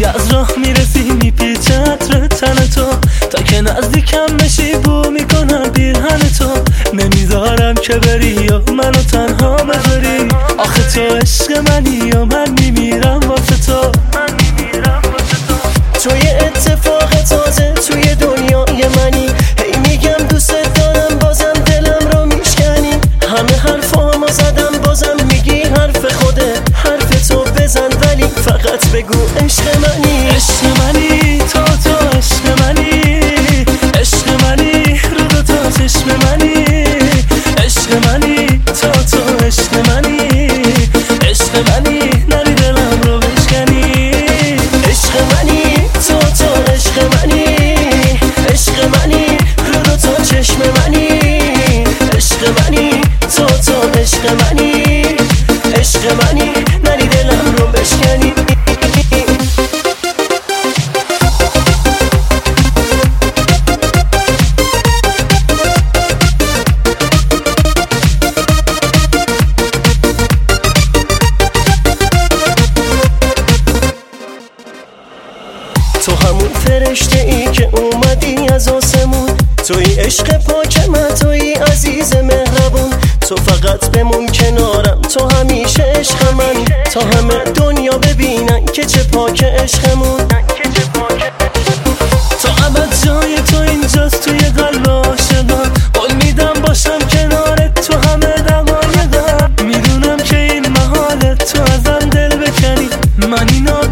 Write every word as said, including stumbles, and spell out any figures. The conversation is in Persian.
از راه میرسی میپیچد رو تن تو، تا که نزدیکم بشی بو میکنم پیرهن تو. نمیذارم که بری یا منو تنها بذاری، آخه تو عشق منی یا من میمیرم واسه تو. توی اتفاق تازه توی دنیای منی، هی میگم دوست دارم بازم دلم رو میشکنی. همه حرفامو زدم بازم میگی حرف خوده، حرف تو بزن ولی فقط بگو عشق منی. عشق منی تو تو عشق منی، عشق منی رو دو تا چشم منی. عشق منی تو تو عشق منی، عشق منی نری دلم رو بشکنی. عشق منی تو تو عشق منی، عشق منی رو دو تا چشم منی. عشق منی تو تو عشق منی، عشق منی نری دلم رو بشکنی. تو همون فرشته ای که اومدی از آسمون، توی عشق پاک من، توی عزیز مهربون. تو فقط بمون کنارم، تو همیشه عشق من، تا همه دنیا ببینن که چه پاک عشقمون. تا ابد جای تو اینجاست توی قلب عاشقم، قول میدم باشم کنارت تو همه دقایقم. میدونم که این محاله تو ازم دل بکنی، من اینا